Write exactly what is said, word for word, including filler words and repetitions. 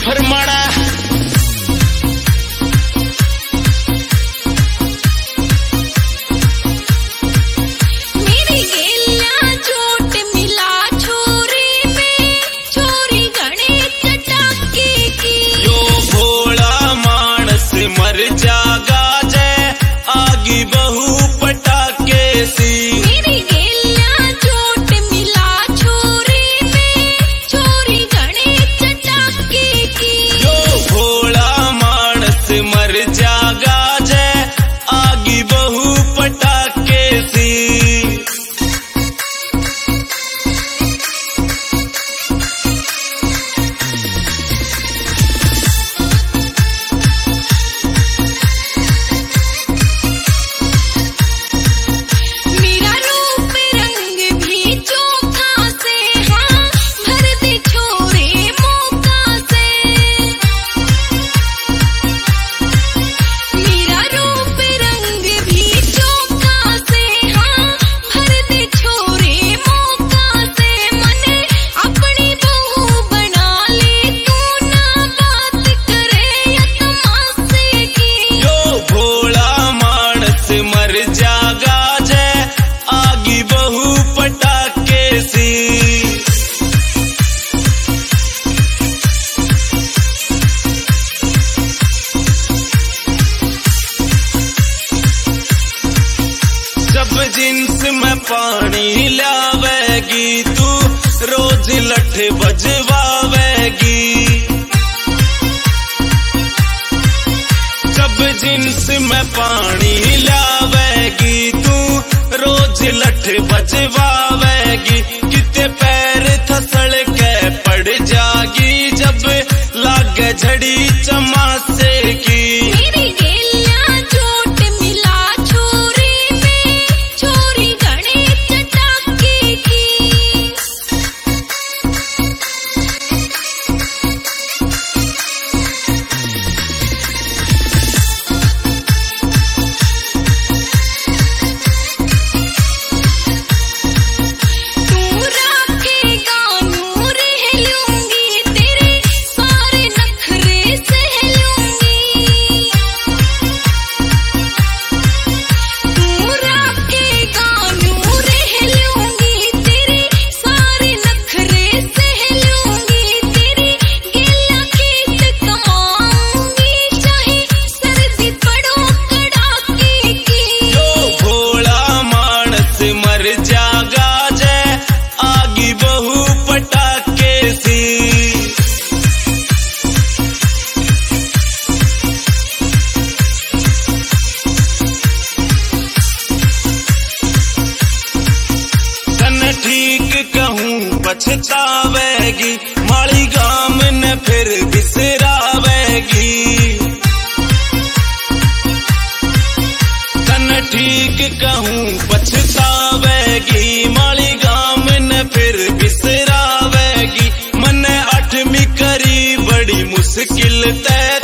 फरमाड़ा मर जागा जय आगी बहु पटाके सी मेरी गेलिया चोट मिला छोरी में छोरी घणे चटाके की जो भोला मानस मर जागा जय आगी बहु पटाके सी मर जागा जय आगी बहु पटाके सी जब जिन्स में पानी लावेगी तू रोज लठ बजवावेगी जब जिन्स में पानी लावेगी तू रोज लठ बजवावेगी किते पैर थसल के पड़ जागी जब लागे झड़ी चमासे की मेरी गेलिया चोट मिला छोरी में छोरी घणे चटाके की मर जागा जय आगी बहु पटाके सी तन ठीक कहूँ पछतावेगी माड़ी गाम न फिर बिसरावेगी तन ठीक कहूँ पछतावेगी माली गाम न फिर बिसरावेगी मन अठमी करी बड़ी मुश्किल तय